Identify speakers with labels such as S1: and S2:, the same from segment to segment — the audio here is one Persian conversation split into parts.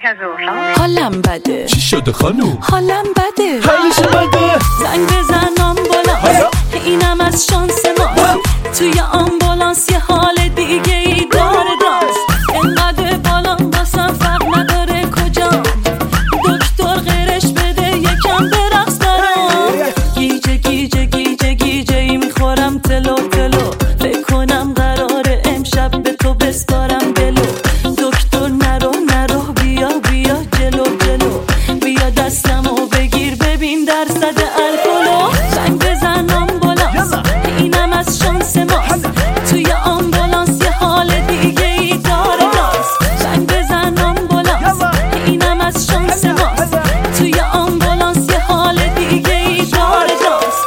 S1: ظهرها.
S2: حالم بده.
S3: چی شده خانوم؟
S2: حالم بده.
S3: حالش بده.
S2: زنگ بزن آمبولانس، اینم از شانس ما. توی آمبولانس یه حال دیگه ای داره دانس. اینقدر بالام واسم فرق نداره کجا. دکتر غیرش بده یکم برقص برام. گیجه گیجه گیجه گیجه ای میخورم تلو تلو. فکر کنم قراره امشب به تو بسپارم دلو. دکتر نرو نرو بیا بیا جلو جلو. بیا دستمو بگیر ببین درصد الکلو. زنگ بزن آمبولانس، اینم از شانس ماست. توی آمبولانس یه حال دیگه ای داره دانس. زنگ بزن آمبولانس، اینم از شانس ماست. توی آمبولانس یه حال دیگه ای داره دانس.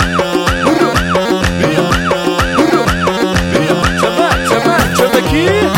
S3: چه کی؟